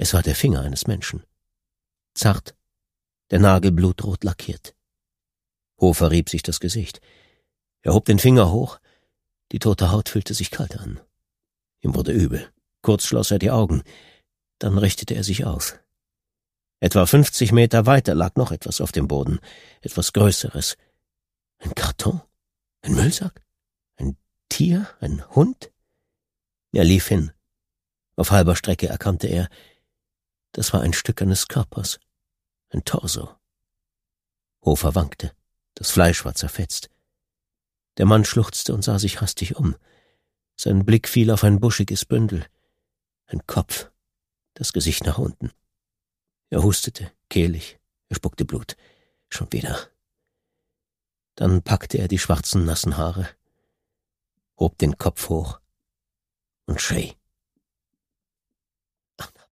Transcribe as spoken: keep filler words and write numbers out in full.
Es war der Finger eines Menschen. Zart, der Nagel blutrot lackiert. Hofer rieb sich das Gesicht. Er hob den Finger hoch. Die tote Haut fühlte sich kalt an. Ihm wurde übel. Kurz schloss er die Augen. Dann richtete er sich auf. Etwa fünfzig Meter weiter lag noch etwas auf dem Boden. Etwas Größeres. Ein Karton? Ein Müllsack? Ein Tier? Ein Hund? Er lief hin. Auf halber Strecke erkannte er, das war ein Stück eines Körpers. Ein Torso. Hofer wankte. Das Fleisch war zerfetzt. Der Mann schluchzte und sah sich hastig um. Sein Blick fiel auf ein buschiges Bündel. Ein Kopf. Das Gesicht nach unten. Er hustete, kehlig. Er spuckte Blut. Schon wieder. Dann packte er die schwarzen, nassen Haare, hob den Kopf hoch und schrie.